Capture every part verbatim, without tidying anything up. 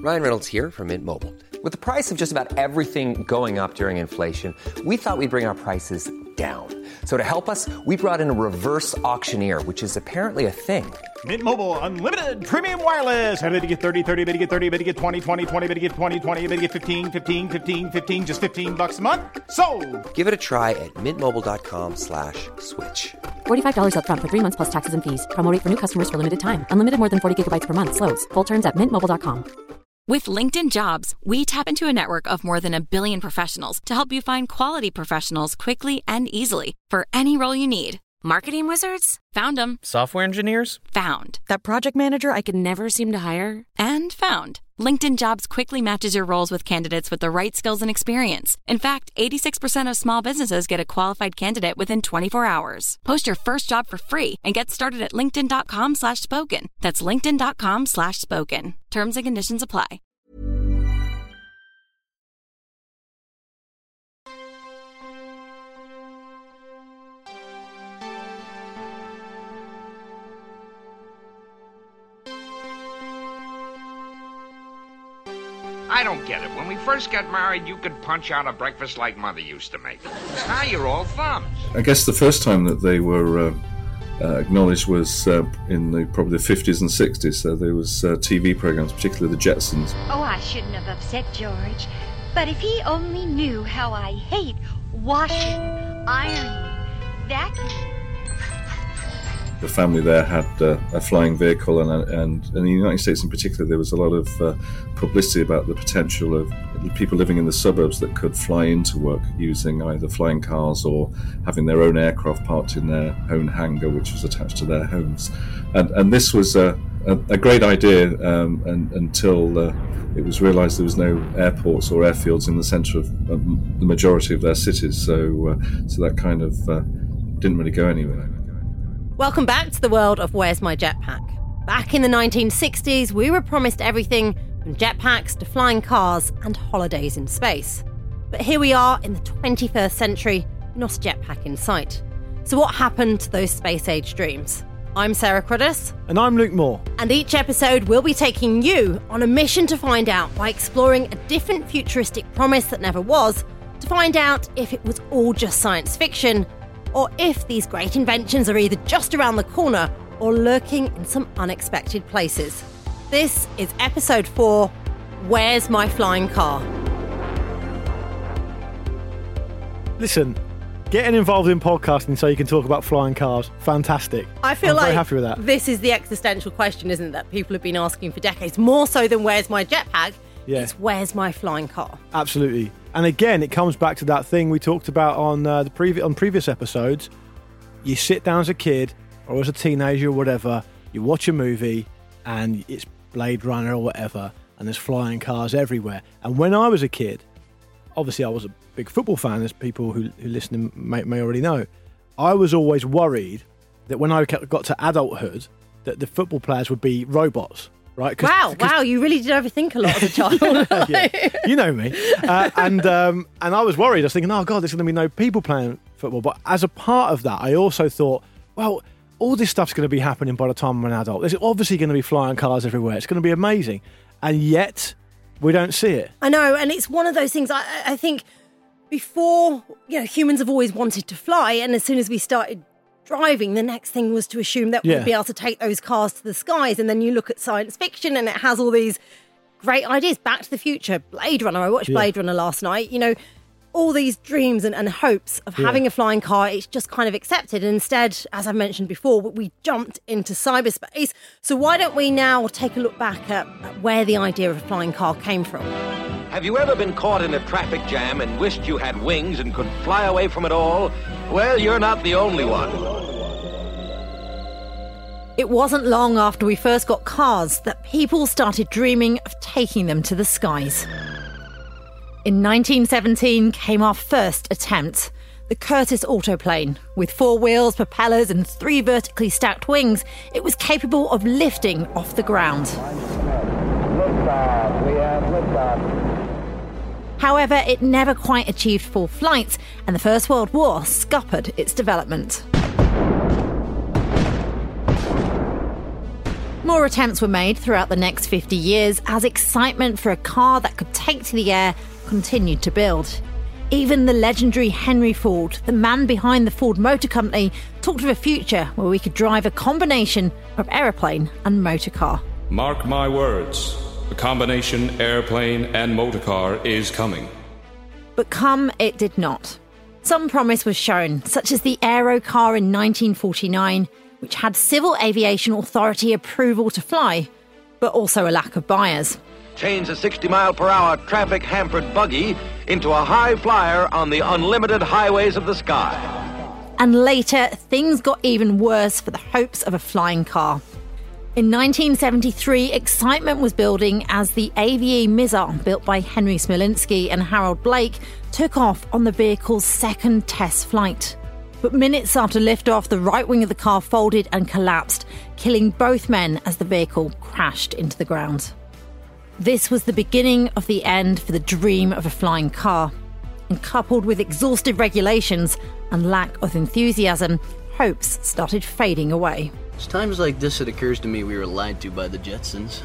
Ryan Reynolds here from Mint Mobile. With the price of just about everything going up during inflation, we thought we'd bring our prices down. So to help us, we brought in a reverse auctioneer, which is apparently a thing. Mint Mobile Unlimited Premium Wireless. How to get thirty, thirty, how to get thirty, how to get twenty, twenty, twenty, how to get twenty, twenty, how to get fifteen, fifteen, fifteen, fifteen, just fifteen bucks a month? Sold! Give it a try at mintmobile.com slash switch. forty-five dollars up front for three months plus taxes and fees. Promo rate for new customers for limited time. Unlimited more than forty gigabytes per month. Slows full terms at mint mobile dot com. With LinkedIn Jobs, we tap into a network of more than a billion professionals to help you find quality professionals quickly and easily for any role you need. Marketing wizards? Found them. Software engineers? Found. That project manager I could never seem to hire? And found. LinkedIn Jobs quickly matches your roles with candidates with the right skills and experience. In fact, eighty-six percent of small businesses get a qualified candidate within twenty-four hours. Post your first job for free and get started at linkedin.com slash spoken. That's linkedin.com slash spoken. Terms and conditions apply. I don't get it. When we first got married, you could punch out a breakfast like Mother used to make. Now you're all thumbs. I guess the first time that they were uh, uh, acknowledged was uh, in the probably the fifties and sixties. So there was uh, T V programs, particularly the Jetsons. Oh, I shouldn't have upset George. But if he only knew how I hate washing, ironing, vacuuming. The family there had uh, a flying vehicle, and, and, and in the United States in particular, there was a lot of uh, publicity about the potential of people living in the suburbs that could fly into work using either flying cars or having their own aircraft parked in their own hangar, which was attached to their homes. And, and this was a, a, a great idea um, and, until uh, it was realised there was no airports or airfields in the centre of um, the majority of their cities. So, uh, so that kind of uh, didn't really go anywhere. Welcome back to the world of Where's My Jetpack? Back in the nineteen sixties, we were promised everything from jetpacks to flying cars and holidays in space. But here we are in the twenty-first century, not a jetpack in sight. So what happened to those space-age dreams? I'm Sarah Cruddas. And I'm Luke Moore. And each episode we'll be taking you on a mission to find out by exploring a different futuristic promise that never was, to find out if it was all just science fiction, or if these great inventions are either just around the corner or lurking in some unexpected places. This is episode four, Where's My Flying Car? Listen, getting involved in podcasting so you can talk about flying cars, fantastic. I feel I'm like very happy with that. This is the existential question, isn't it, that people have been asking for decades, more so than where's my jetpack? Yeah. It's where's my flying car? Absolutely. And again, it comes back to that thing we talked about on uh, the previ- on previous episodes. You sit down as a kid or as a teenager or whatever, you watch a movie and it's Blade Runner or whatever, and there's flying cars everywhere. And when I was a kid, obviously I was a big football fan, as people who, who listen may, may already know. I was always worried that when I got to adulthood, that the football players would be robots. Right? Cause, wow, cause, wow! You really did overthink a lot as a child. Yeah, you know me, uh, and um, and I was worried. I was thinking, oh god, there's going to be no people playing football. But as a part of that, I also thought, well, all this stuff's going to be happening by the time I'm an adult. There's obviously going to be flying cars everywhere. It's going to be amazing, and yet we don't see it. I know, and it's one of those things. I, I think before, you know, humans have always wanted to fly, and as soon as we started driving, the next thing was to assume that yeah. we'd be able to take those cars to the skies. And then you look at science fiction and it has all these great ideas. Back to the Future, Blade Runner. I watched yeah. Blade Runner last night. You know, all these dreams and, and hopes of yeah. having a flying car, it's just kind of accepted. And instead, as I mentioned before, we jumped into cyberspace. So why don't we now take a look back at, at where the idea of a flying car came from? Have you ever been caught in a traffic jam and wished you had wings and could fly away from it all? Well, you're not the only one. It wasn't long after we first got cars that people started dreaming of taking them to the skies. In nineteen seventeen came our first attempt, the Curtiss autoplane. With four wheels, propellers and three vertically stacked wings, it was capable of lifting off the ground. Liftoff. We have liftoff. However, it never quite achieved full flight, and the First World War scuppered its development. More attempts were made throughout the next fifty years as excitement for a car that could take to the air continued to build. Even the legendary Henry Ford, the man behind the Ford Motor Company, talked of a future where we could drive a combination of aeroplane and motorcar. Mark my words, a combination airplane and motorcar is coming. But come it did not. Some promise was shown, such as the Aerocar in nineteen forty-nine, which had Civil Aviation Authority approval to fly, but also a lack of buyers. Change a sixty mile per hour traffic-hampered buggy into a high flyer on the unlimited highways of the sky. And later, things got even worse for the hopes of a flying car. In nineteen seventy-three, excitement was building as the A V E Mizar, built by Henry Smolinski and Harold Blake, took off on the vehicle's second test flight. But minutes after liftoff, the right wing of the car folded and collapsed, killing both men as the vehicle crashed into the ground. This was the beginning of the end for the dream of a flying car. And coupled with exhaustive regulations and lack of enthusiasm, hopes started fading away. It's times like this it occurs to me we were lied to by the Jetsons.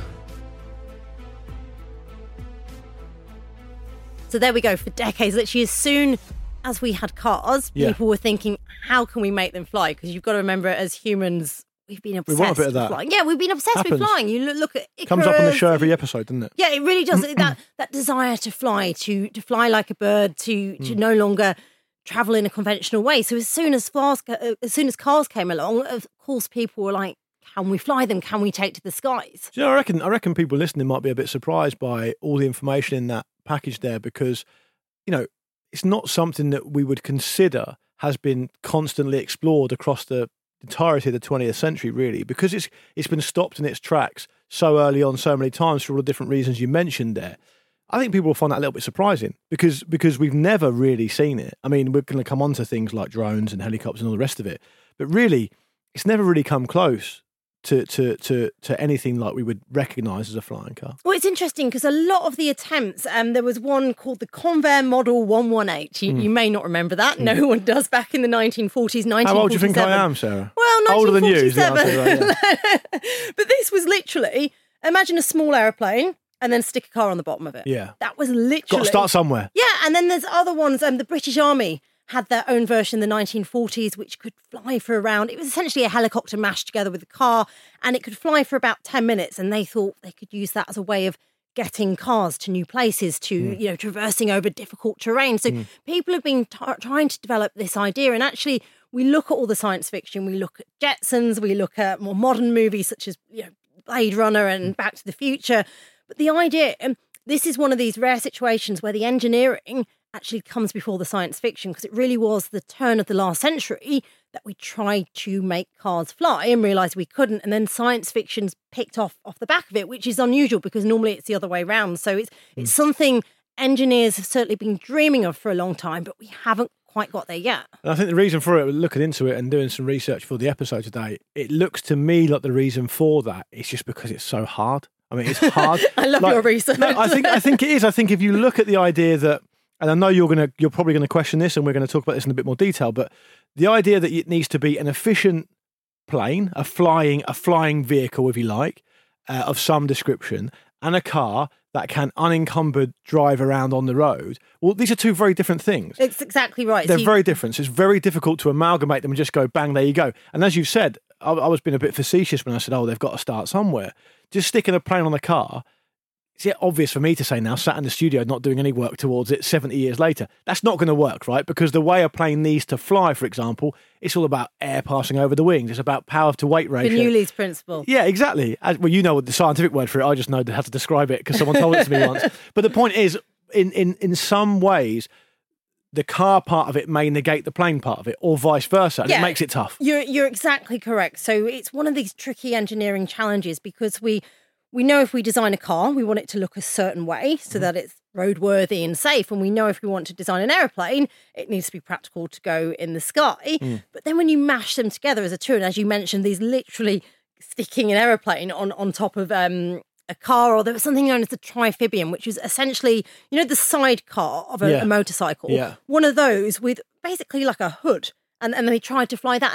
So there we go. For decades, literally as soon as we had cars, Yeah. people were thinking, how can we make them fly? Because you've got to remember, as humans, we've been We obsessed want a bit of with that. flying. Yeah, we've been obsessed Happens. with flying. You look, look at Icarus. Comes up on the show every episode, doesn't it? Yeah, it really does. that that desire to fly, to to fly like a bird, to to no longer travel in a conventional way. So as soon as cars, as soon as cars came along, of course, people were like, "Can we fly them? Can we take to the skies?" Do you know, I reckon I reckon people listening might be a bit surprised by all the information in that package there, because, you know, it's not something that we would consider has been constantly explored across the entirety of the twentieth century, really, because it's it's been stopped in its tracks so early on, so many times, for all the different reasons you mentioned there. I think people will find that a little bit surprising because because we've never really seen it. I mean, we're going to come on to things like drones and helicopters and all the rest of it, but really, it's never really come close to to to, to anything like we would recognise as a flying car. Well, it's interesting because a lot of the attempts, um, there was one called the Convair Model one eighteen. You, Mm. you may not remember that. No one does. Back in the nineteen forties, nineteen How old do you forty-seven. think I am, Sarah? Well, Older than you nineteen is the forty-seven. answer, right, yeah. But this was literally, imagine a small aeroplane and then stick a car on the bottom of it. Yeah. That was literally... Got to start somewhere. Yeah, and then there's other ones. Um, the British Army had their own version in the nineteen forties, which could fly for around... It was essentially a helicopter mashed together with a car, and it could fly for about ten minutes, and they thought they could use that as a way of getting cars to new places, to, Mm. you know, traversing over difficult terrain. So Mm. people have been t- trying to develop this idea, and actually we look at all the science fiction, we look at Jetsons, we look at more modern movies such as, you know, Blade Runner and Back to the Future. But the idea, and this is one of these rare situations where the engineering actually comes before the science fiction, because it really was the turn of the last century that we tried to make cars fly and realised we couldn't. And then science fiction's picked off off the back of it, which is unusual because normally it's the other way around. So it's it's something engineers have certainly been dreaming of for a long time, but we haven't quite got there yet. And I think the reason for it, looking into it and doing some research for the episode today, it looks to me like the reason for that is just because it's so hard. I mean, it's hard. I love Like, your research. No, I think I think it is. I think if you look at the idea that, and I know you're gonna, you're probably going to question this, and we're going to talk about this in a bit more detail, but the idea that it needs to be an efficient plane, a flying, a flying vehicle, if you like, uh, of some description, and a car that can unencumbered drive around on the road. Well, these are two very different things. It's exactly right. They're So you- very different. So it's very difficult to amalgamate them and just go, bang, there you go. And as you've said, I, I was being a bit facetious when I said, oh, they've got to start somewhere. Just sticking a plane on the car, it's yet obvious for me to say now, sat in the studio not doing any work towards it seventy years later. That's not going to work, right? Because the way a plane needs to fly, for example, it's all about air passing over the wings. It's about power to weight ratio. Bernoulli's principle. Yeah, exactly. As, well, you know what the scientific word for it. I just know how to describe it because someone told it to me once. But the point is, in, in, in some ways, the car part of it may negate the plane part of it, or vice versa. And Yeah. it makes it tough. You're you're exactly correct. So it's one of these tricky engineering challenges because we we know if we design a car, we want it to look a certain way so that it's roadworthy and safe. And we know if we want to design an aeroplane, it needs to be practical to go in the sky. Mm. But then when you mash them together as a two, and as you mentioned, these literally sticking an aeroplane on, on top of um, a car, or there was something known as the trifibium, which is essentially, you know, the sidecar of a, Yeah. a motorcycle. Yeah. One of those with basically like a hood. And, and they tried to fly that. And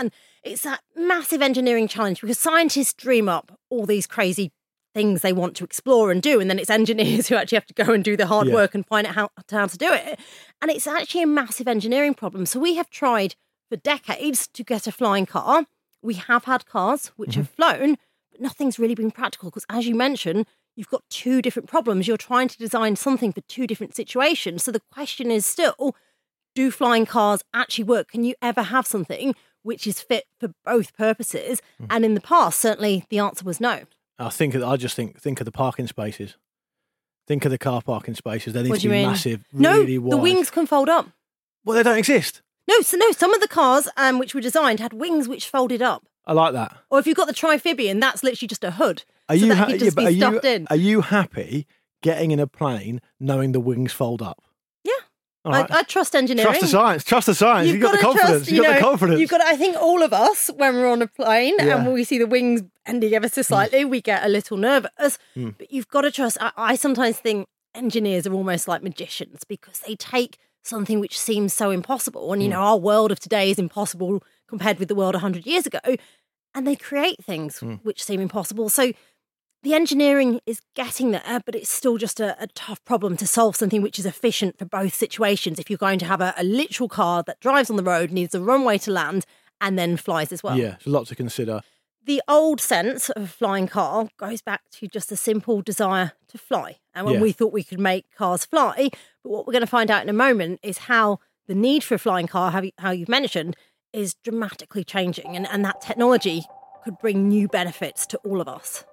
it's that massive engineering challenge because scientists dream up all these crazy things they want to explore and do, and then it's engineers who actually have to go and do the hard Yeah. work and find out how, how to do it. And it's actually a massive engineering problem. So we have tried for decades to get a flying car. We have had cars which Mm-hmm. have flown, but nothing's really been practical because, as you mentioned, you've got two different problems. You're trying to design something for two different situations. So the question is still, do flying cars actually work? Can you ever have something which is fit for both purposes? Mm. And in the past, certainly the answer was no. I think I just think think of the parking spaces. Think of the car parking spaces. They need What to do you be mean? massive, No, really wide. the wings can fold up. Well, they don't exist. No, so no, some of the cars um, which were designed had wings which folded up. I like that. Or if you've got the Trifibian, that's literally just a hood. Are so you that ha- could yeah, just but be are you stuffed in. are you happy getting in a plane knowing the wings fold up? Yeah. All I, right. I trust engineering. Trust the science. Trust the science. You've, got the gotta confidence. trust, You've got know, the confidence. You've got. I think all of us, when we're on a plane Yeah. and we see the wings bending ever so slightly, we get a little nervous. Mm. But you've got to trust. I, I sometimes think engineers are almost like magicians because they take something which seems so impossible, and you know, our world of today is impossible compared with the world a hundred years ago, and they create things Mm. which seem impossible. So the engineering is getting there, but it's still just a, a tough problem to solve something which is efficient for both situations. If you're going to have a, a literal car that drives on the road, needs a runway to land, and then flies as well. Yeah, there's a lot to consider. The old sense of a flying car goes back to just a simple desire to fly. And when Yeah. we thought we could make cars fly, but what we're going to find out in a moment is how the need for a flying car, how, you, how you've mentioned, is dramatically changing. And, and that technology could bring new benefits to all of us.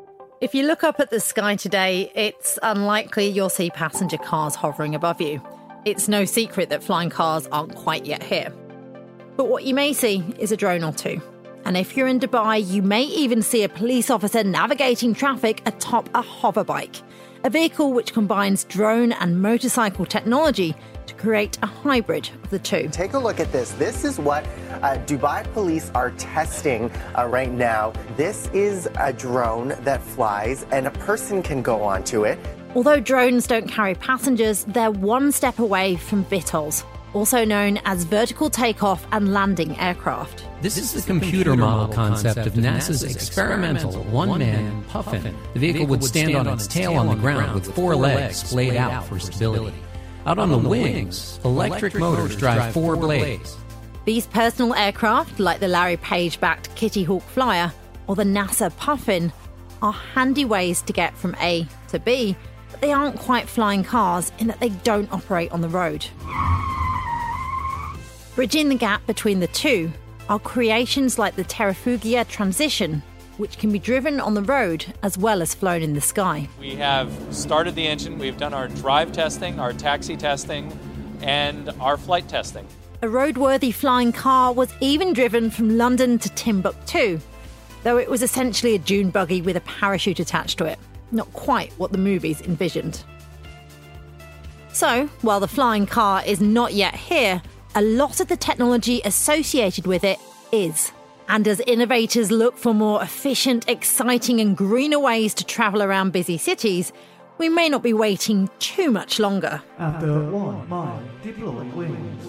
If you look up at the sky today, it's unlikely you'll see passenger cars hovering above you. It's no secret that flying cars aren't quite yet here. But what you may see is a drone or two. And if you're in Dubai, you may even see a police officer navigating traffic atop a hoverbike, a vehicle which combines drone and motorcycle technology to create a hybrid of the two. Take a look at this. This is what uh, Dubai police are testing uh, right now. This is a drone that flies and a person can go onto it. Although drones don't carry passengers, they're one step away from V TOLs, also known as vertical takeoff and landing aircraft. This is the computer model concept of NASA's experimental one-man Puffin. The vehicle would stand on its tail on the ground with four legs splayed out for stability. Out on the wings, electric motors drive four blades. These personal aircraft, like the Larry Page-backed Kitty Hawk Flyer or the NASA Puffin, are handy ways to get from A to B, but they aren't quite flying cars in that they don't operate on the road. Bridging the gap between the two are creations like the Terrafugia Transition, which can be driven on the road as well as flown in the sky. We have started the engine, we've done our drive testing, our taxi testing, and our flight testing. A roadworthy flying car was even driven from London to Timbuktu, though it was essentially a dune buggy with a parachute attached to it. Not quite what the movies envisioned. So, while the flying car is not yet here, a lot of the technology associated with it is. And as innovators look for more efficient, exciting and greener ways to travel around busy cities, we may not be waiting too much longer. After one mile, deploy wings.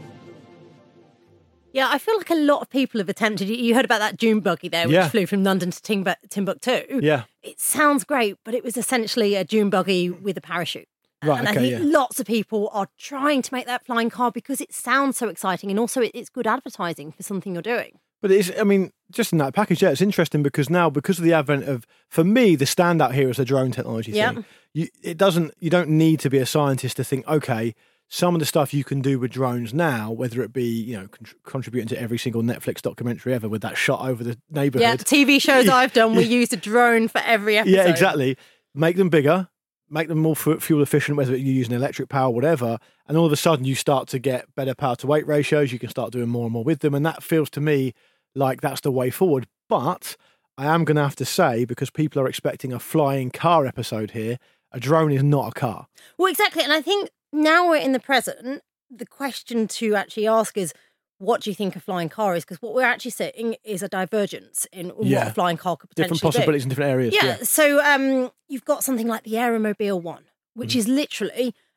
Yeah, I feel like a lot of people have attempted. You heard about that dune buggy there, which Yeah. flew from London to Timbu- Timbuktu. Yeah. It sounds great, but it was essentially a dune buggy with a parachute. Right, and okay, I think yeah. lots of people are trying to make that flying car because it sounds so exciting, and also it, it's good advertising for something you're doing. But it's, I mean, just in that package, yeah, it's interesting because now, because of the advent of, for me, the standout here is the drone technology Yeah. thing. You, it doesn't, you don't need to be a scientist to think, okay, some of the stuff you can do with drones now, whether it be, you know, con- contributing to every single Netflix documentary ever with that shot over the neighbourhood. Yeah, T V shows I've done, we used a drone for every episode. Yeah, exactly. Make them bigger, make them more fu- fuel efficient, whether you're using electric power, whatever. And all of a sudden you start to get better power to weight ratios. You can start doing more and more with them. And that feels to me like that's the way forward. But I am going to have to say, because people are expecting a flying car episode here, a drone is not a car. Well, exactly. And I think now we're in the present, the question to actually ask is, what do you think a flying car is? Because what we're actually seeing is a divergence in Yeah. what a flying car could potentially Different possibilities be. in different areas. Yeah. Yeah. So um, you've got something like the Aeromobile One, which Mm. is literally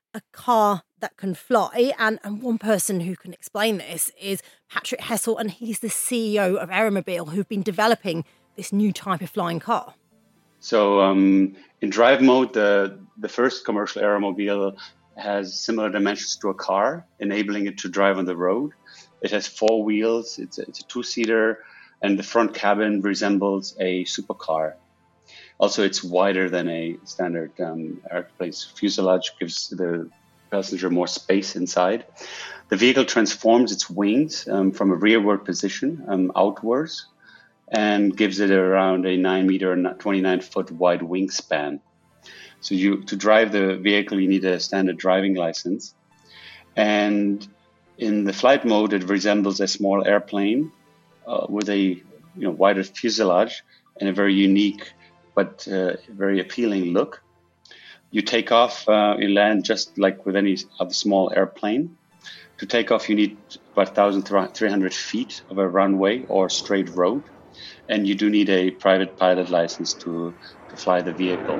a car that can fly. And, and one person who can explain this is Patrick Hessel, and he's the C E O of Aeromobile, who've been developing this new type of flying car. So um, in drive mode, the, the first commercial Aeromobile has similar dimensions to a car, enabling it to drive on the road. It has four wheels, it's a, it's a two-seater, and the front cabin resembles a supercar. Also, it's wider than a standard um, airplane's fuselage, gives the passenger more space inside. The vehicle transforms its wings um, from a rearward position um, outwards and gives it around a nine meter and twenty-nine foot wide wingspan. So you to drive the vehicle, you need a standard driving license. And in the flight mode, it resembles a small airplane uh, with a you know wider fuselage and a very unique but uh, very appealing look. You take off, uh, you land just like with any other small airplane. To take off, you need about one thousand three hundred feet of a runway or straight road. And you do need a private pilot license to, to fly the vehicle.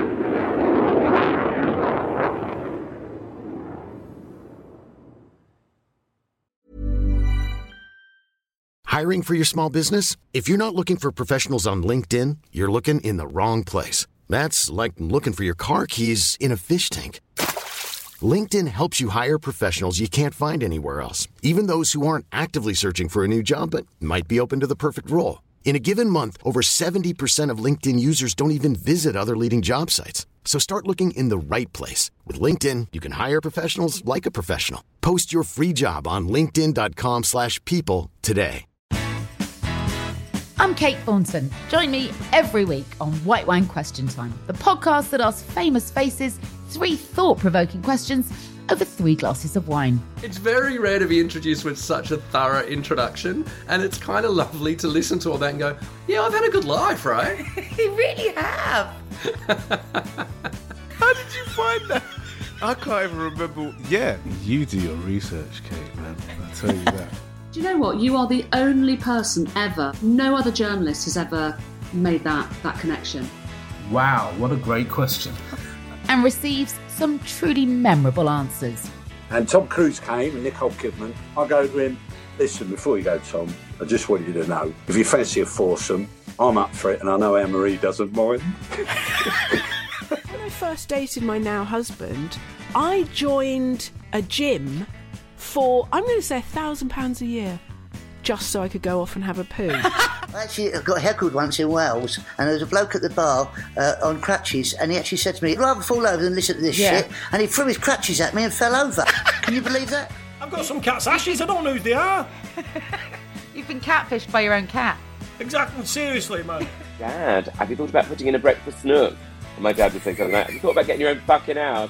Hiring for your small business? If you're not looking for professionals on LinkedIn, you're looking in the wrong place. That's like looking for your car keys in a fish tank. LinkedIn helps you hire professionals you can't find anywhere else, even those who aren't actively searching for a new job but might be open to the perfect role. In a given month, over seventy percent of LinkedIn users don't even visit other leading job sites. So start looking in the right place. With LinkedIn, you can hire professionals like a professional. Post your free job on linkedin.com slash people today. I'm Kate Thornton. Join me every week on White Wine Question Time, the podcast that asks famous faces three thought-provoking questions over three glasses of wine. It's very rare to be introduced with such a thorough introduction, and it's kind of lovely to listen to all that and go, yeah, I've had a good life, right? You really have. How did you find that? I can't even remember. Yeah, you do your research, Kate, man. I'll tell you that. Do you know what? You are the only person ever, no other journalist has ever made that, that connection. Wow, what a great question. And receives some truly memorable answers. And Tom Cruise came and Nicole Kidman. I go to him, listen, before you go, Tom, I just want you to know, if you fancy a foursome, I'm up for it and I know Anne-Marie doesn't mind. When I first dated my now husband, I joined a gym for, I'm going to say, a thousand pounds a year, just so I could go off and have a poo. Actually, I got heckled once in Wales, and there was a bloke at the bar uh, on crutches, and he actually said to me, I'd rather fall over than listen to this Yeah. shit, and he threw his crutches at me and fell over. Can you believe that? I've got some cat's ashes, I don't know who they are. You've been catfished by your own cat. Exactly, seriously, man. Dad, have you thought about putting in a breakfast nook? And my dad would say something like, have you thought about getting your own fucking house?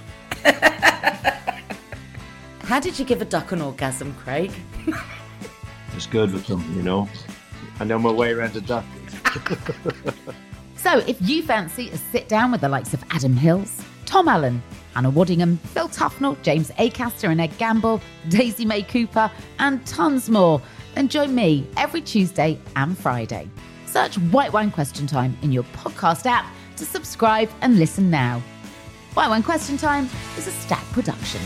How did you give a duck an orgasm, Craig? It's good with them, you know. I know my way around a duck. So if you fancy a sit down with the likes of Adam Hills, Tom Allen, Hannah Waddingham, Phil Tufnell, James Acaster and Ed Gamble, Daisy May Cooper, and tons more, then join me every Tuesday and Friday. Search White Wine Question Time in your podcast app to subscribe and listen now. White Wine Question Time is a Stack production.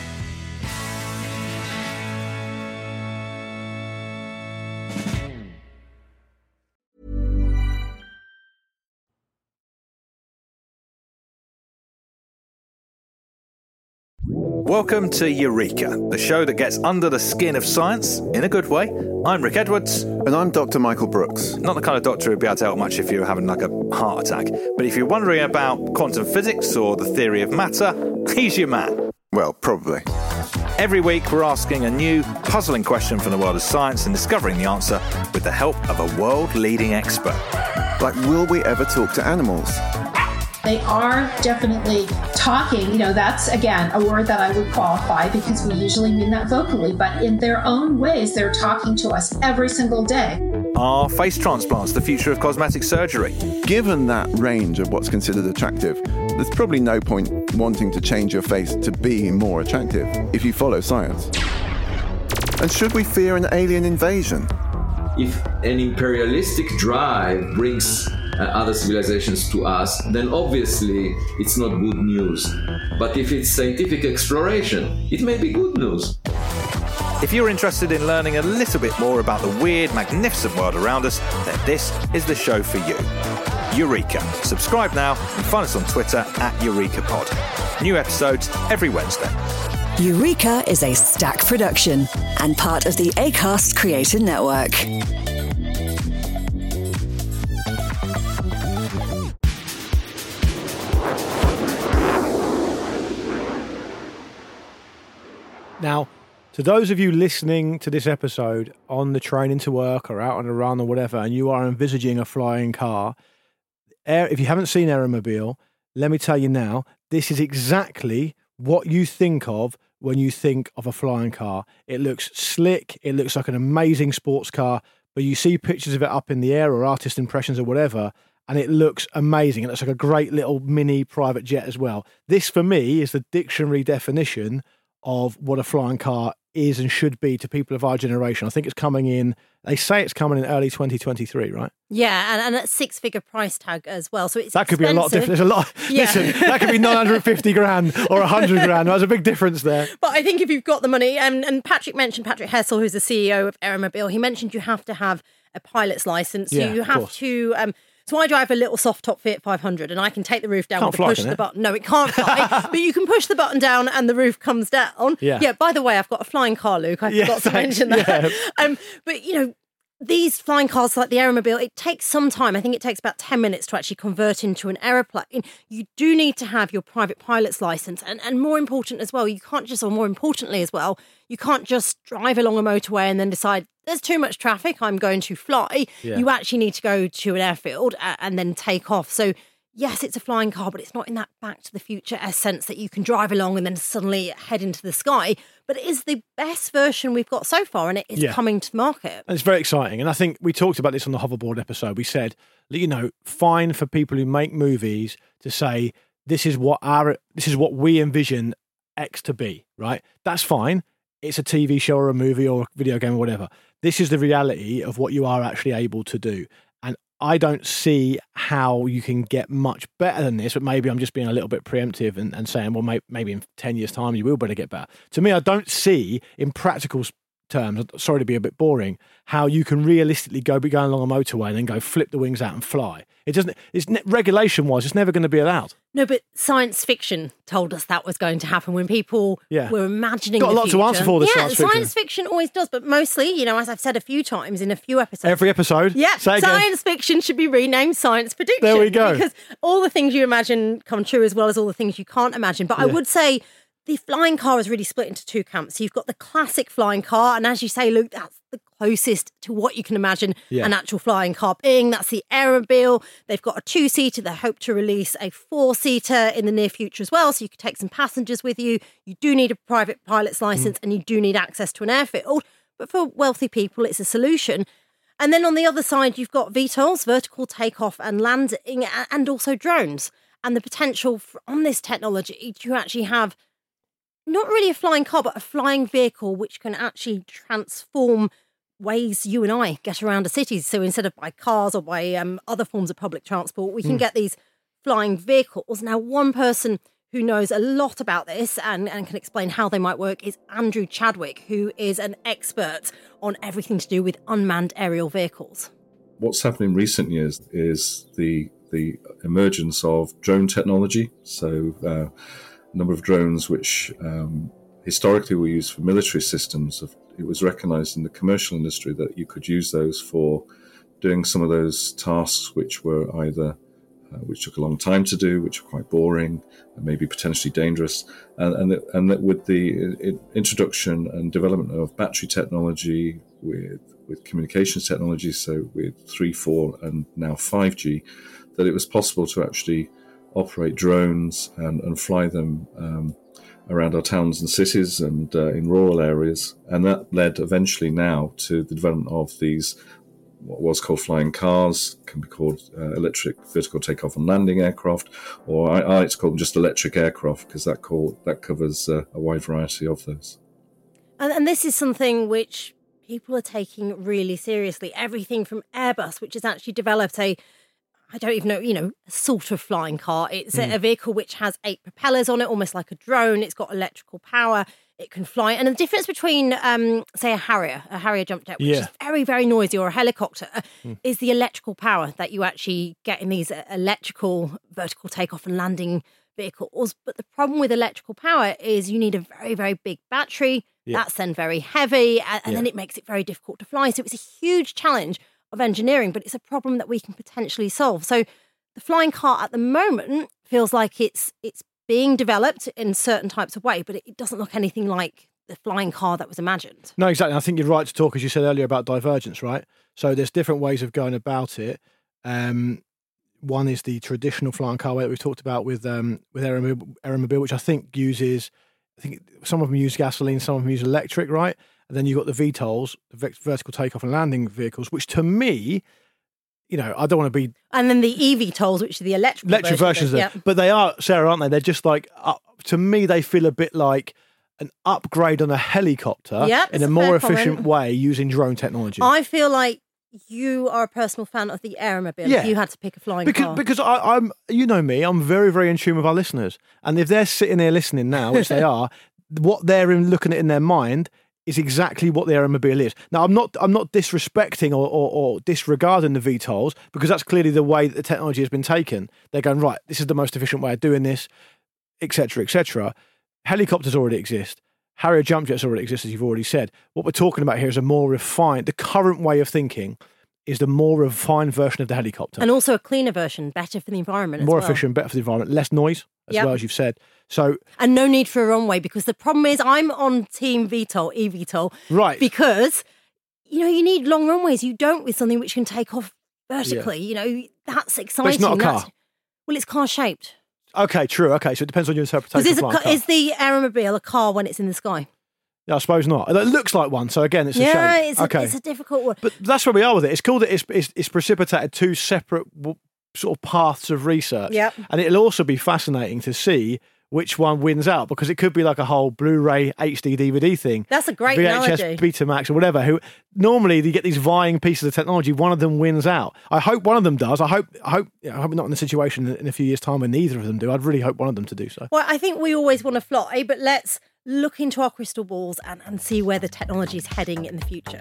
Welcome to Eureka, the show that gets under the skin of science in a good way. I'm Rick Edwards. And I'm Doctor Michael Brooks. Not the kind of doctor who'd be able to help much if you're having like a heart attack. But if you're wondering about quantum physics or the theory of matter, he's your man. Well, probably. Every week we're asking a new, puzzling question from the world of science and discovering the answer with the help of a world-leading expert. Like, will we ever talk to animals? They are definitely talking. You know, that's, again, a word that I would qualify because we usually mean that vocally, but in their own ways, they're talking to us every single day. Are face transplants the future of cosmetic surgery? Given that range of what's considered attractive, there's probably no point wanting to change your face to be more attractive if you follow science. And should we fear an alien invasion? If an imperialistic drive brings uh, other civilizations to us, then obviously it's not good news. But if it's scientific exploration, it may be good news. If you're interested in learning a little bit more about the weird, magnificent world around us, then this is the show for you. Eureka. Subscribe now and find us on Twitter at EurekaPod. New episodes every Wednesday. Eureka is a Stack production and part of the Acast Creator Network. Now, to those of you listening to this episode on the train into work or out on a run or whatever, and you are envisaging a flying car, if you haven't seen Aeromobile, let me tell you now, this is exactly what you think of when you think of a flying car. It looks slick, it looks like an amazing sports car, but you see pictures of it up in the air or artist impressions or whatever, and it looks amazing. It looks like a great little mini private jet as well. This, for me, is the dictionary definition of what a flying car is and should be to people of our generation. I think it's coming in, they say it's coming in early twenty twenty-three, right? Yeah, and, and at six-figure price tag as well. So it's that could expensive. be a lot different. There's a lot. Yeah. Listen, that could be nine hundred fifty grand or one hundred grand. There's a big difference there. But I think if you've got the money, and, and Patrick mentioned, Patrick Hessel, who's the C E O of Aeromobile, he mentioned you have to have a pilot's license. Yeah, you of have course. to... Um, So I drive a little soft top Fiat five hundred and I can take the roof down Can't with fly, the push can the it? button. No, it can't fly, but you can push the button down and the roof comes down. Yeah. Yeah, by the way, I've got a flying car, Luke. I Yeah, forgot to thanks. mention that. Yeah. Um, but, you know, these flying cars like the Aeromobile, it takes some time. I think it takes about ten minutes to actually convert into an aeroplane. You do need to have your private pilot's license. And, and more important as well, you can't just, or more importantly as well, you can't just drive along a motorway and then decide there's too much traffic, I'm going to fly. Yeah. You actually need to go to an airfield uh, and then take off. So yes, it's a flying car, but it's not in that Back to the Future sense that you can drive along and then suddenly head into the sky. But it is the best version we've got so far, and it is Yeah. coming to the market. And it's very exciting. And I think we talked about this on the hoverboard episode. We said, you know, fine for people who make movies to say, this is what our, this is what we envision X to be, right? That's fine. It's a T V show or a movie or a video game or whatever. This is the reality of what you are actually able to do. And I don't see how you can get much better than this, but maybe I'm just being a little bit preemptive and, and saying, well, may, maybe in ten years' time you will better get better. To me, I don't see in practical terms, sorry to be a bit boring, how you can realistically go be going along a motorway and then go flip the wings out and fly. It doesn't, it's ne- regulation-wise, it's never going to be allowed. No, but science fiction told us that was going to happen when people Yeah. were imagining Got a the lot to future. answer for, this yeah, science fiction. science fiction always does, but mostly, you know, as I've said a few times in a few episodes. Every episode? Yeah, Say again. science fiction should be renamed science prediction. There we go. Because all the things you imagine come true as well as all the things you can't imagine. But I Yeah. would say the flying car is really split into two camps. So you've got the classic flying car, and as you say, Luke, that's the closest to what you can imagine Yeah. an actual flying car being. That's the Aeromobile. They've got a two-seater. They hope to release a four-seater in the near future as well, so you could take some passengers with you. You do need a private pilot's license, Mm. and you do need access to an airfield. But for wealthy people, it's a solution. And then on the other side, you've got V TOLs, vertical takeoff and landing, a- and also drones. And the potential for, on this technology to actually have not really a flying car, but a flying vehicle which can actually transform ways you and I get around a city. So instead of by cars or by um, other forms of public transport, we can Mm. get these flying vehicles. Now, one person who knows a lot about this and, and can explain how they might work is Andrew Chadwick, who is an expert on everything to do with unmanned aerial vehicles. What's happened in recent years is the the emergence of drone technology. So uh, a number of drones which um, historically were used for military systems, it was recognized in the commercial industry that you could use those for doing some of those tasks which were either uh, which took a long time to do, which were quite boring, and maybe potentially dangerous. And, and, that, and that with the introduction and development of battery technology, with with communications technology, so with three, four, and now five G, that it was possible to actually operate drones and, and fly them um, around our towns and cities and uh, in rural areas. And that led eventually now to the development of these, what was called flying cars, can be called uh, electric vertical takeoff and landing aircraft, or I, I like to call them just electric aircraft because that call, that covers uh, a wide variety of those. And, and this is something which people are taking really seriously. Everything from Airbus, which has actually developed a, I don't even know, you know, a sort of flying car. It's Mm. a, a vehicle which has eight propellers on it, almost like a drone. It's got electrical power. It can fly. And the difference between, um, say, a Harrier, a Harrier jump jet, which Yeah. is very, very noisy, or a helicopter, Mm. is the electrical power that you actually get in these uh, electrical vertical takeoff and landing vehicles. But the problem with electrical power is you need a very, very big battery. Yeah. That's then very heavy, and, and Yeah. then it makes it very difficult to fly. So it's a huge challenge of engineering, but it's a problem that we can potentially solve. So the flying car at the moment feels like it's it's being developed in certain types of way, but it, it doesn't look anything like the flying car that was imagined. No, exactly. I think you're right to talk, as you said earlier, about divergence, right? So there's different ways of going about it. Um, one is the traditional flying car way that we've talked about with um, with Aeromobil, Aeromobil, which I think uses, I think some of them use gasoline, some of them use electric, right? And then you've got the V TOLs, the vec- vertical takeoff and landing vehicles, which to me, you know, I don't want to be And then the E V tolls, which are the electrical, electric versions of yeah. them. But they are, Sarah, aren't they? They're just like, uh, to me, they feel a bit like an upgrade on a helicopter Yep, in it's a a more fair efficient comment. way using drone technology. I feel like you are a personal fan of the Aeromobil. Yeah. If you had to pick a flying because car. because I, I'm, you know me, I'm very, very in tune with our listeners. And if they're sitting there listening now, which they are, what they're in, looking at in their mind is exactly what the Aeromobil is. Now, I'm not I'm not disrespecting or, or, or disregarding the V TOLs, because that's clearly the way that the technology has been taken. They're going, right, this is the most efficient way of doing this, et cetera, et cetera. Helicopters already exist. Harrier jump jets already exist, as you've already said. What we're talking about here is a more refined, the current way of thinking is the more refined version of the helicopter. And also a cleaner version, better for the environment More as well. efficient, better for the environment, less noise, as Yep. well, as you've said. So, And no need for a runway, because the problem is I'm on Team V TOL, E V TOL. Right. Because, you know, you need long runways. You don't with something which can take off vertically. You know, that's exciting. not a That's- car. Well, it's car shaped. okay, true. Okay, so it depends on your interpretation. Because is, of a flying ca- car. is the Aeromobil a car when it's in the sky? Yeah, I suppose not. It looks like one, so again, it's a yeah, shape. it's, okay. a, it's a difficult one. But that's where we are with it. It's cool that it's, it's, it's precipitated two separate w- sort of paths of research. Yep. And it'll also be fascinating to see which one wins out, because it could be like a whole Blu-ray H D D V D thing. That's a great V H S, analogy. Betamax or whatever, who normally you get these vying pieces of technology, one of them wins out. I hope one of them does. I hope I hope you know, I hope we're not in a situation in a few years' time when neither of them do. I'd really hope one of them to do so. Well, I think we always want to fly, but let's look into our crystal balls and, and see where the technology is heading in the future.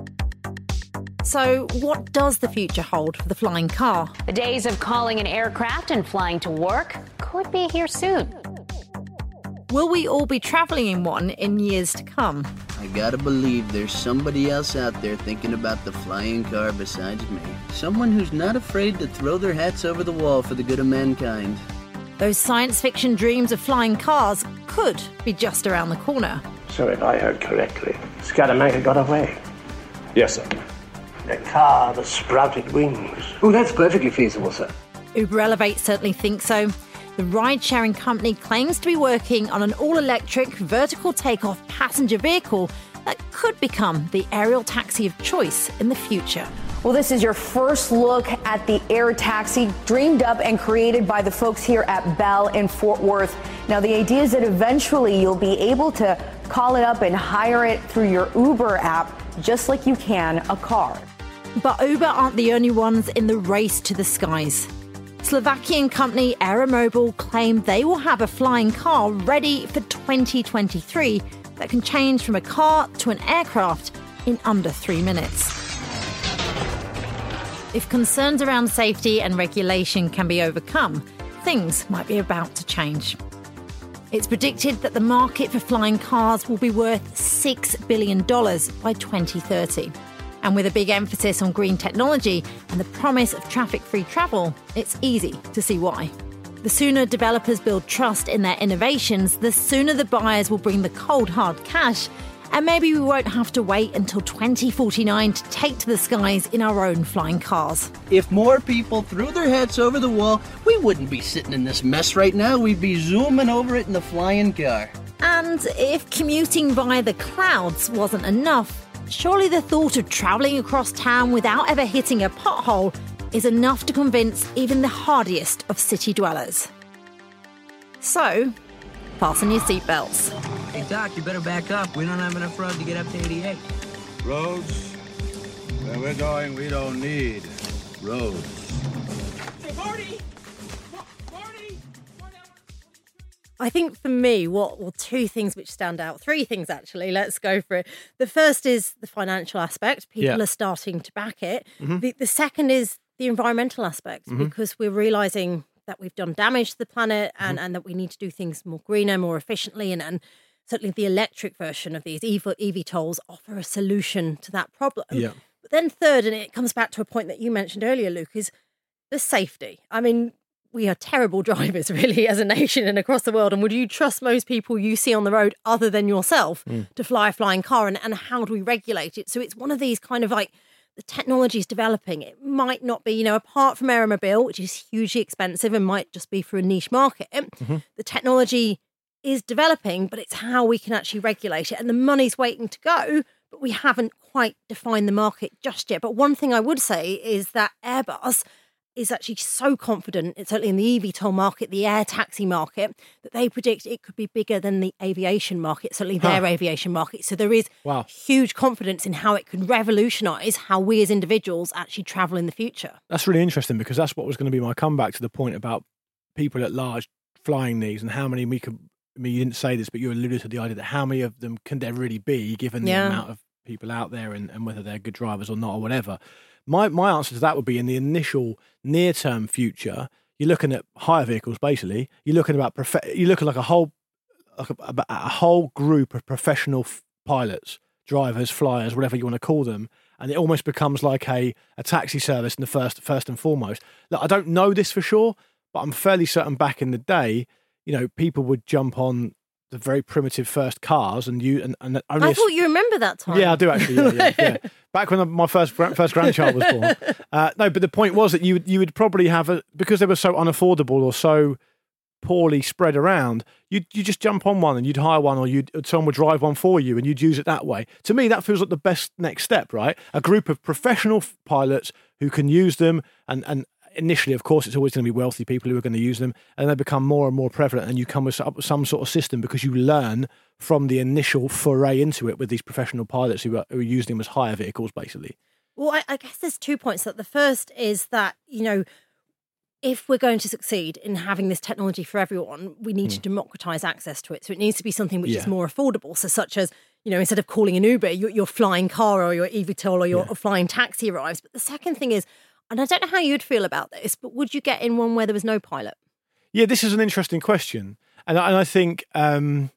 So, what does the future hold for the flying car? The days of calling an aircraft and flying to work could be here soon. Will we all be travelling in one in years to come? I gotta believe there's somebody else out there thinking about the flying car besides me. Someone who's not afraid to throw their hats over the wall for the good of mankind. Those science fiction dreams of flying cars could be just around the corner. So if I heard correctly, Scaramanga got away. Yes, sir. A car that sprouted wings. Oh, that's perfectly feasible, sir. Uber Elevate certainly thinks so. The ride-sharing company claims to be working on an all-electric vertical takeoff passenger vehicle that could become the aerial taxi of choice in the future. Well, this is your first look at the air taxi, dreamed up and created by the folks here at Bell in Fort Worth. Now, the idea is that eventually you'll be able to call it up and hire it through your Uber app, just like you can a car. But Uber aren't the only ones in the race to the skies. Slovakian company Aeromobil claim they will have a flying car ready for twenty twenty-three that can change from a car to an aircraft in under three minutes. If concerns around safety and regulation can be overcome, things might be about to change. It's predicted that the market for flying cars will be worth six billion dollars by twenty thirty. And with a big emphasis on green technology and the promise of traffic-free travel, it's easy to see why. The sooner developers build trust in their innovations, the sooner the buyers will bring the cold, hard cash, and maybe we won't have to wait until twenty forty-nine to take to the skies in our own flying cars. If more people threw their hats over the wall, we wouldn't be sitting in this mess right now. We'd be zooming over it in the flying car. And if commuting via the clouds wasn't enough, surely the thought of travelling across town without ever hitting a pothole is enough to convince even the hardiest of city dwellers. So, fasten your seatbelts. Hey, Doc, you better back up. We don't have enough road to get up to eighty-eight. Roads? Where we're going, we don't need roads. I think for me, what well, two things which stand out, three things actually. Let's go for it. The first is the financial aspect. People Yeah. are starting to back it. Mhm. The, the second is the environmental aspect, Mhm. because we're realizing that we've done damage to the planet and, Mhm. and that we need to do things more greener, more efficiently. And, and certainly the electric version of these E V, E V tolls offer a solution to that problem. Yeah. But then third, and it comes back to a point that you mentioned earlier, Luke, is the safety. I mean, we are terrible drivers, really, as a nation and across the world. And would you trust most people you see on the road other than yourself Mm. to fly a flying car? And, and how do we regulate it? So it's one of these kind of like, the technology is developing. It might not be, you know, apart from Aeromobile, which is hugely expensive and might just be for a niche market, Mhm. the technology is developing, but it's how we can actually regulate it. And the money's waiting to go, but we haven't quite defined the market just yet. But one thing I would say is that Airbus is actually so confident, it's certainly in the E V toll market, the air taxi market, that they predict it could be bigger than the aviation market, certainly their Huh. aviation market. So there is Wow. huge confidence in how it could revolutionise how we as individuals actually travel in the future. That's really interesting, because that's what was going to be my comeback to the point about people at large flying these and how many we could. I mean, you didn't say this, but you alluded to the idea that how many of them can there really be, given Yeah. the amount of people out there and, and whether they're good drivers or not or whatever. My my answer to that would be in the initial near term future. You're looking at hire vehicles, basically. You're looking about prof- you're looking like a whole like a, a, a whole group of professional f- pilots, drivers, flyers, whatever you want to call them, and it almost becomes like a, a taxi service in the first first and foremost. Look, I don't know this for sure, but I'm fairly certain back in the day, you know, people would jump on the very primitive first cars and you and, and only I a- thought you remember that time. yeah, I do actually. Yeah, yeah, yeah. Back when my first first grandchild was born. Uh, no, but the point was that you would you would probably have a, because they were so unaffordable or so poorly spread around. You you just jump on one and you'd hire one, or you'd someone would drive one for you and you'd use it that way. To me, that feels like the best next step, right? A group of professional f- pilots who can use them, and and initially, of course, it's always going to be wealthy people who are going to use them, and they become more and more prevalent, and you come with up with some sort of system because you learn from the initial foray into it with these professional pilots who are, who are using them as hire vehicles, basically. Well, I, I guess there's two points. That the first is that, you know, if we're going to succeed in having this technology for everyone, we need to democratize access to it. So it needs to be something which Yeah. is more affordable. So such as, you know, instead of calling an Uber, your, your flying car or your E V toll or your Yeah. flying taxi arrives. But the second thing is, and I don't know how you'd feel about this, but would you get in one where there was no pilot? Yeah, this is an interesting question. And I, and I think um,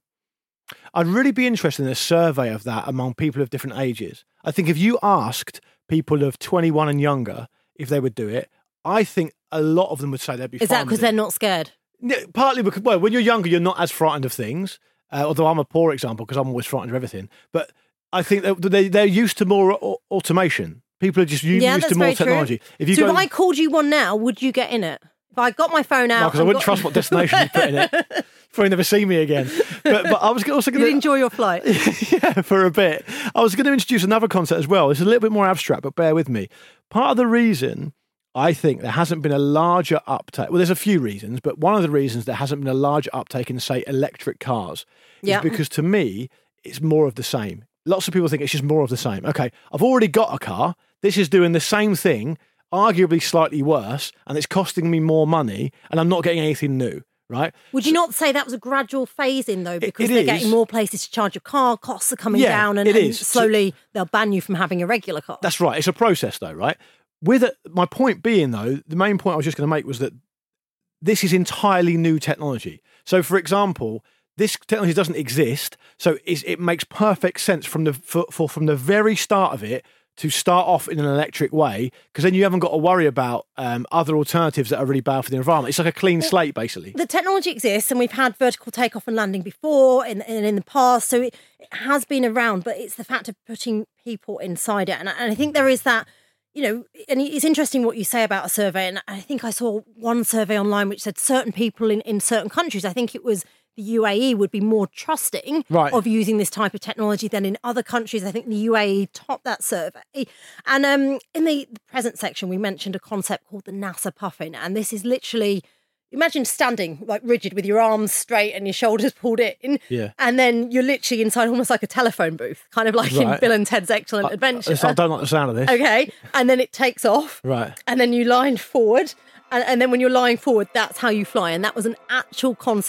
I'd really be interested in a survey of that among people of different ages. I think if you asked people of twenty-one and younger if they would do it, I think a lot of them would say they'd be Is fine that with because it. they're not scared? Yeah, partly because, well, when you're younger, you're not as frightened of things. Uh, although I'm a poor example because I'm always frightened of everything. But I think that they, they're used to more au- automation. People are just u- Yeah, used that's to more very true. technology. If you so go, if I called you one now, would you get in it? If I got my phone out, because I and wouldn't got- trust what destination you put in it. Probably never see me again. But but I was also going You'd to enjoy your flight. yeah, for a bit. I was going to introduce another concept as well. It's a little bit more abstract, but bear with me. Part of the reason I think there hasn't been a larger uptake, well, there's a few reasons, but one of the reasons there hasn't been a larger uptake in, say, electric cars Yeah. is because to me, it's more of the same. Lots of people think it's just more of the same. Okay, I've already got a car. This is doing the same thing, arguably slightly worse, and it's costing me more money, and I'm not getting anything new, right? Would you not say that was a gradual phase in though, because it they're is. getting more places to charge your car, costs are coming Yeah, down, and, it and is. slowly they'll ban you from having a regular car. That's right. It's a process, though, right? With it, my point being, though, the main point I was just going to make was that this is entirely new technology. So, for example, this technology doesn't exist, so it's, it makes perfect sense from the for, for from the very start of it to start off in an electric way, because then you haven't got to worry about um, other alternatives that are really bad for the environment. It's like a clean slate, basically. The technology exists, and we've had vertical takeoff and landing before and in, in, in the past, so it, it has been around, but it's the fact of putting people inside it. And, I- and I think there is that, you know, and it's interesting what you say about a survey, and I think I saw one survey online which said certain people in, in certain countries, I think it was the U A E, would be more trusting Right. of using this type of technology than in other countries. I think the U A E topped that survey. And um, in the, the present section, we mentioned a concept called the NASA puffin, and this is literally, imagine standing like rigid with your arms straight and your shoulders pulled in. Yeah. And then you're literally inside almost like a telephone booth, kind of like in Right. Bill and Ted's Excellent Adventure. I don't like the sound of this. Okay. And then it takes off. Right. And then you line forward. And, and then when you're lying forward, that's how you fly. And that was an actual concept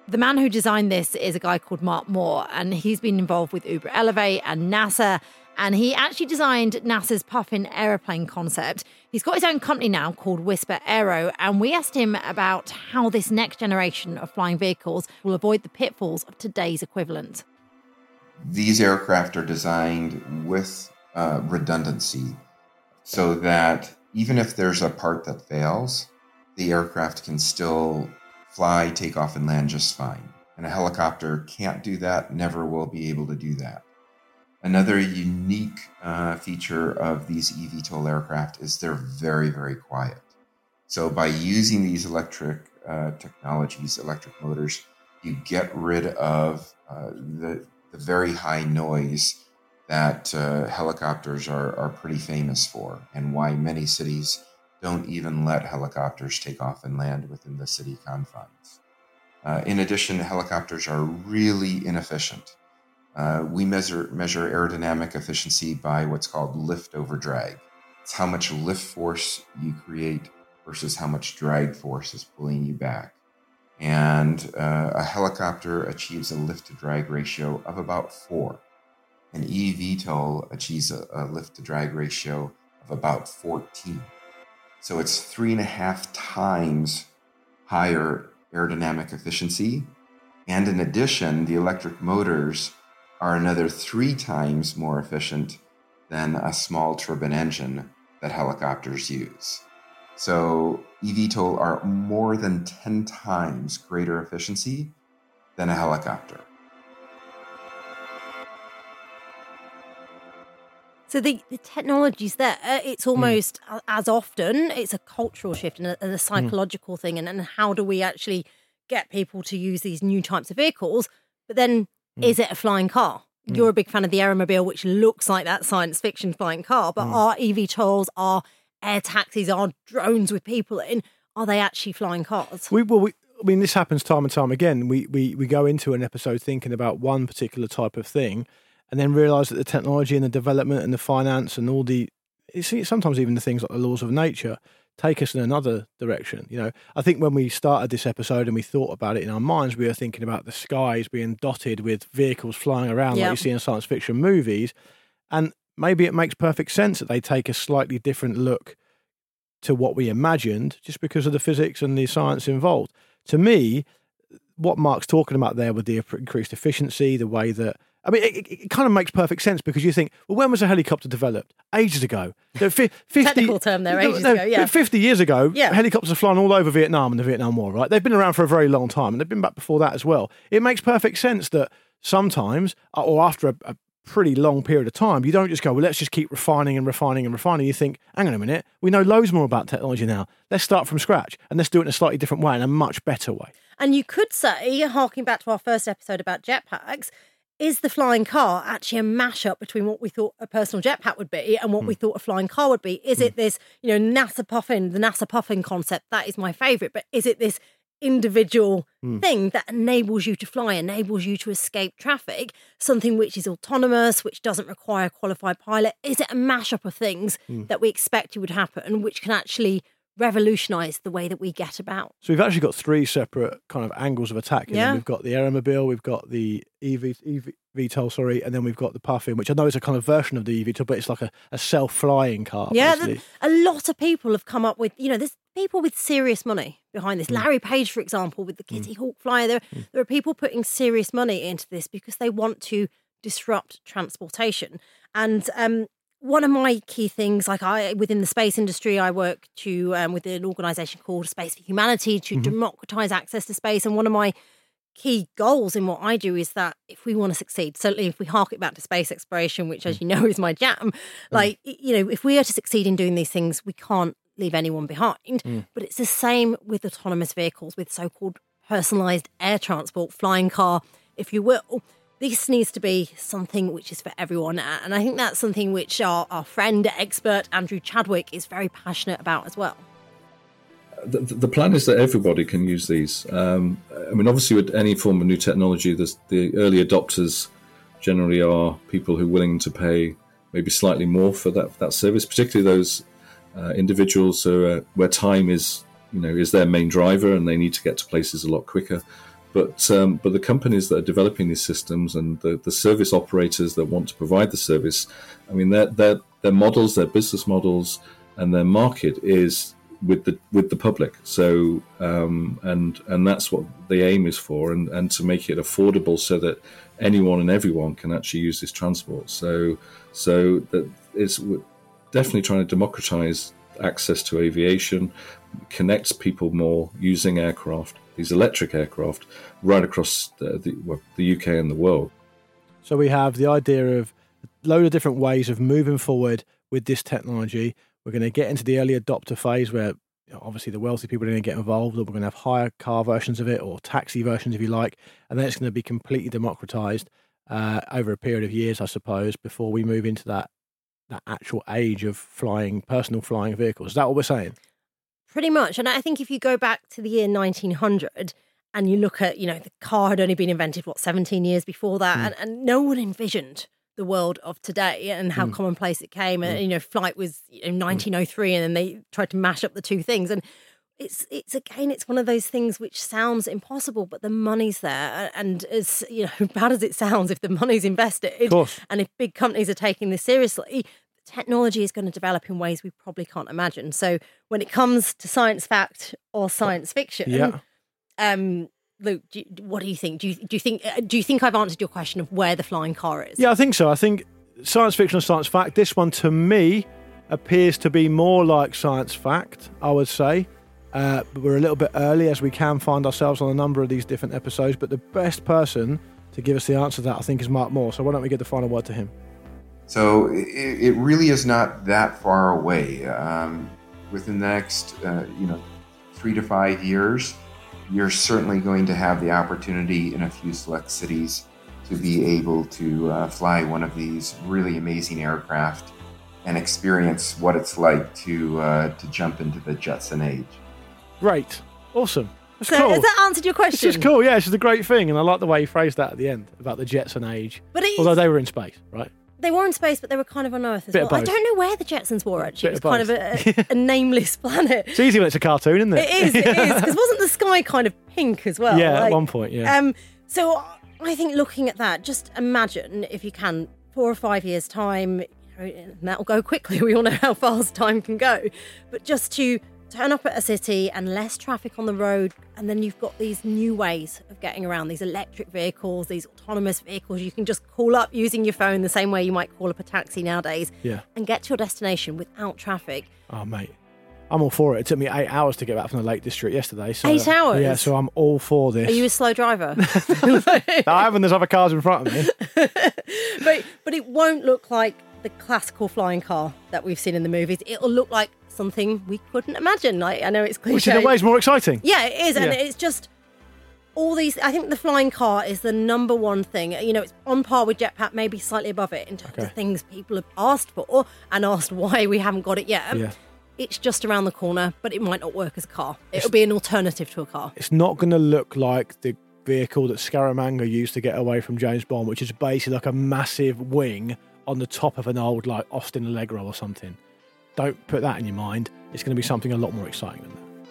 The man who designed this is a guy called Mark Moore, and he's been involved with Uber Elevate and NASA, and he actually designed NASA's Puffin aeroplane concept. He's got his own company now called Whisper Aero, and we asked him about how this next generation of flying vehicles will avoid the pitfalls of today's equivalent. These aircraft are designed with uh, redundancy so that even if there's a part that fails, the aircraft can still fly, take off, and land just fine. And a helicopter can't do that, never will be able to do that. Another unique uh, feature of these eVTOL aircraft is they're very, very quiet. So by using these electric uh, technologies, electric motors, you get rid of uh, the, the very high noise that uh, helicopters are, are pretty famous for, and why many cities don't even let helicopters take off and land within the city confines. Uh, in addition, helicopters are really inefficient. Uh, we measure, measure aerodynamic efficiency by what's called lift over drag. It's how much lift force you create versus how much drag force is pulling you back. And uh, a helicopter achieves a lift to drag ratio of about four. An eVTOL achieves a, a lift to drag ratio of about fourteen. So it's three and a half times higher aerodynamic efficiency. And in addition, the electric motors are another three times more efficient than a small turbine engine that helicopters use. So eVTOL are more than ten times greater efficiency than a helicopter. So the, the technology's there. It's almost mm. as often, it's a cultural shift and a, and a psychological mm. thing. And, and how do we actually get people to use these new types of vehicles? But then, mm. is it a flying car? Mm. You're a big fan of the Aeromobile, which looks like that science fiction flying car. But mm. are eVTOLs, are air taxis, are drones with people in, are they actually flying cars? We, well, we, I mean, this happens time and time again. We, we, we go into an episode thinking about one particular type of thing, and then realise that the technology and the development and the finance and all the, sometimes even the things like the laws of nature take us in another direction. You know, I think when we started this episode and we thought about it in our minds, we were thinking about the skies being dotted with vehicles flying around yep. like you see in science fiction movies. And maybe it makes perfect sense that they take a slightly different look to what we imagined just because of the physics and the science involved. To me, what Mark's talking about there with the increased efficiency, the way that, I mean, it, it kind of makes perfect sense because you think, well, when was a helicopter developed? Ages ago. fifty, Technical term there, ages no, ago, yeah. fifty years ago, yeah. helicopters are flying all over Vietnam and the Vietnam War, right? They've been around for a very long time, and they've been back before that as well. It makes perfect sense that sometimes, or after a, a pretty long period of time, you don't just go, well, let's just keep refining and refining and refining. You think, hang on a minute, we know loads more about technology now. Let's start from scratch, and let's do it in a slightly different way, in a much better way. And you could say, harking back to our first episode about jetpacks, is the flying car actually a mashup between what we thought a personal jetpack would be and what mm. we thought a flying car would be? Is mm. it this, you know, NASA Puffin, the NASA Puffin concept? That is my favourite. But is it this individual mm. thing that enables you to fly, enables you to escape traffic, something which is autonomous, which doesn't require a qualified pilot? Is it a mashup of things mm. that we expected would happen, which can actually revolutionise the way that we get about? So we've actually got three separate kind of angles of attack. Yeah. We've got the Aeromobile, we've got the E V, E V, VTOL, sorry, and then we've got the Puffin, which I know is a kind of version of the eVTOL, but it's like a, a self-flying car. Yeah, the, a lot of people have come up with, you know, there's people with serious money behind this. Mm. Larry Page, for example, with the Kitty mm. Hawk Flyer. There, mm. there are people putting serious money into this because they want to disrupt transportation. And um, one of my key things, like I, within the space industry, I work to um, with an organisation called Space for Humanity to mm-hmm. democratise access to space. And one of my key goals in what I do is that if we want to succeed, certainly if we hark it back to space exploration, which, as you know, is my jam, mm. like, you know, if we are to succeed in doing these things, we can't leave anyone behind. Mm. But it's the same with autonomous vehicles, with so-called personalised air transport, flying car, if you will. This needs to be something which is for everyone. And I think that's something which our, our friend, expert Andrew Chadwick is very passionate about as well. The, the plan is that everybody can use these. Um, I mean, obviously, with any form of new technology, the, the early adopters generally are people who are willing to pay maybe slightly more for that that service, particularly those uh, individuals who, uh, where time is, you know, is their main driver and they need to get to places a lot quicker. But um, but the companies that are developing these systems and the, the service operators that want to provide the service, I mean, their their their models, their business models, and their market is with the with the public. So um, and and that's what the aim is for, and, and to make it affordable so that anyone and everyone can actually use this transport. So so that it's definitely trying to democratize access to aviation, connects people more using aircraft, these electric aircraft, right across the, the, well, the U K and the world. So we have the idea of a load of different ways of moving forward with this technology. We're going to get into the early adopter phase where, you know, obviously the wealthy people are going to get involved, or we're going to have hire car versions of it or taxi versions, if you like, and then it's going to be completely democratized uh, over a period of years, I suppose, before we move into that that actual age of flying, personal flying vehicles. Is that what we're saying? Pretty much. And I think if you go back to the year nineteen hundred and you look at, you know, the car had only been invented, what, seventeen years before that, mm. and, and no one envisioned the world of today and how mm. commonplace it came. Mm. And, you know, flight was in nineteen oh three and then they tried to mash up the two things. And it's, it's again, it's one of those things which sounds impossible, but the money's there. And as, you know, bad as it sounds, if the money's invested and if big companies are taking this seriously, technology is going to develop in ways we probably can't imagine. So when it comes to science fact or science fiction, yeah. um, Luke, do you, what do you think? Do you do you think do you think I've answered your question of where the flying car is? Yeah, I think so. I think science fiction or science fact. This one to me appears to be more like science fact, I would say. Uh, but we're a little bit early, as we can find ourselves on a number of these different episodes. But the best person to give us the answer to that, I think, is Mark Moore. So why don't we give the final word to him? So it, it really is not that far away. Um, within the next, uh, you know, three to five years, you're certainly going to have the opportunity in a few select cities to be able to uh, fly one of these really amazing aircraft and experience what it's like to uh, to jump into the Jetson age. Great, awesome. That's so cool. Has that answered your question? It's just cool. Yeah, it's just a great thing, and I like the way you phrased that at the end about the Jetson age. But it although is... they were in space, right? They were in space, but they were kind of on Earth as Bit well. of I both. don't know where the Jetsons were, actually. Bit It was of kind of a, a nameless planet. It's easy when it's a cartoon, isn't it? It is, it is. Because wasn't the sky kind of pink as well? Yeah, like, at one point, yeah. Um, so I think looking at that, just imagine, if you can, four or five years' time, you know, and that'll go quickly. We all know how fast time can go. But just to turn up at a city and less traffic on the road, and then you've got these new ways of getting around, these electric vehicles, these autonomous vehicles. You can just call up using your phone the same way you might call up a taxi nowadays, yeah, and get to your destination without traffic. Oh, mate, I'm all for it. It took me eight hours to get back from the Lake District yesterday. So, eight hours? Yeah, so I'm all for this. Are you a slow driver? I haven't. There's other cars in front of me. but, but it won't look like the classical flying car that we've seen in the movies. It'll look like something we couldn't imagine. Like, I know it's cliche. Which in a way is more exciting. Yeah, it is. And Yeah. it's just all these. I think the flying car is the number one thing. You know, it's on par with Jetpack, maybe slightly above it in terms Okay. of things people have asked for and asked why we haven't got it yet. Yeah. It's just around the corner, but it might not work as a car. It'll be an alternative to a car. It's not going to look like the vehicle that Scaramanga used to get away from James Bond, which is basically like a massive wing on the top of an old, like, Austin Allegro or something. Don't put that in your mind. It's going to be something a lot more exciting than that.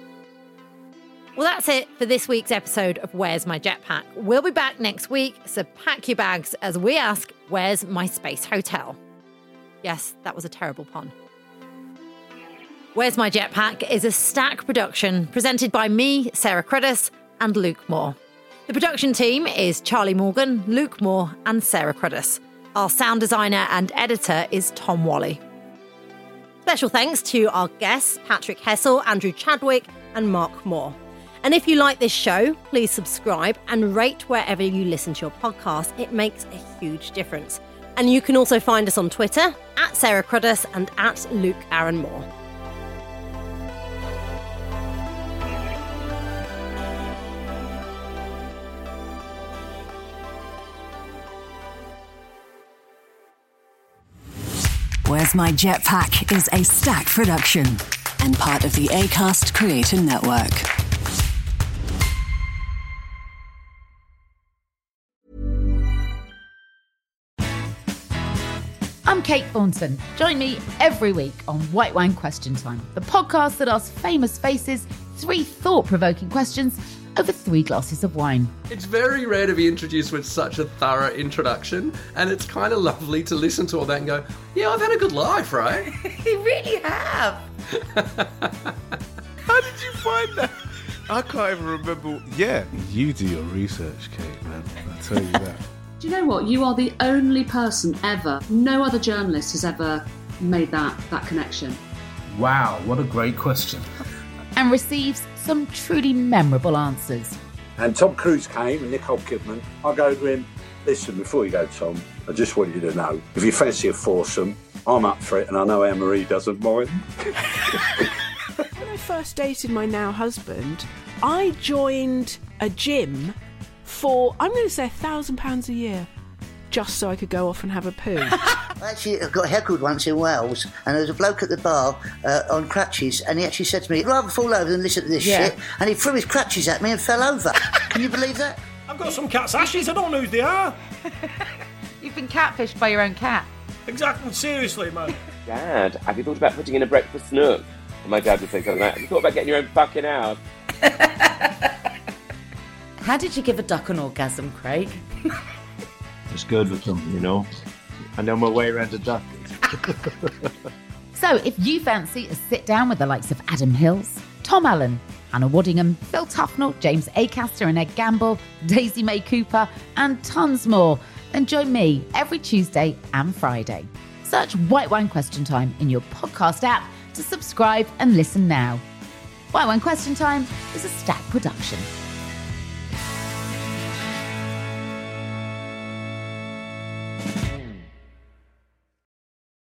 Well, that's it for this week's episode of Where's My Jetpack? We'll be back next week, so pack your bags as we ask, where's my space hotel? Yes, that was a terrible pun. Where's My Jetpack is a Stack production presented by me, Sarah Cruddas, and Luke Moore. The production team is Charlie Morgan, Luke Moore, and Sarah Cruddas. Our sound designer and editor is Tom Wally. Special thanks to our guests, Patrick Hessel, Andrew Chadwick, and Mark Moore. And if you like this show, please subscribe and rate wherever you listen to your podcast. It makes a huge difference. And you can also find us on Twitter, at Sarah Cruddas and at Luke Aaron Moore. Where's My Jetpack is a Stack production and part of the Acast Creator Network. I'm Kate Thornton. Join me every week on White Wine Question Time, the podcast that asks famous faces three thought-provoking questions over three glasses of wine. It's very rare to be introduced with such a thorough introduction, and it's kind of lovely to listen to all that and go, yeah, I've had a good life, right? You really have. How did you find that? I can't even remember. Yeah, you do your research, Kate, man. I'll tell you that. Do you know what? You are the only person ever, no other journalist has ever made that, that connection. Wow, what a great question. And receives some truly memorable answers. And Tom Cruise came and Nicole Kidman. I go to him, listen, before you go, Tom, I just want you to know, if you fancy a foursome, I'm up for it, and I know Anne-Marie doesn't mind. When I first dated my now husband, I joined a gym for, I'm going to say, a thousand pounds a year, just so I could go off and have a poo. I actually got heckled once in Wales, and there was a bloke at the bar uh, on crutches, and he actually said to me, I'd rather fall over than listen to this Yeah. shit, and he threw his crutches at me and fell over. Can you believe that? I've got some cat's ashes, I don't know who they are. You've been catfished by your own cat. Exactly, seriously, man. Dad, have you thought about putting in a breakfast nook? And my dad would say something like that. Have you thought about getting your own fucking house? How did you give a duck an orgasm, Craig? It's good with them, you know. I know my way around a duck. So if you fancy a sit down with the likes of Adam Hills, Tom Allen, Hannah Waddingham, Phil Tufnell, James Acaster and Ed Gamble, Daisy May Cooper, and tons more, then join me every Tuesday and Friday. Search White Wine Question Time in your podcast app to subscribe and listen now. White Wine Question Time is a Stack production.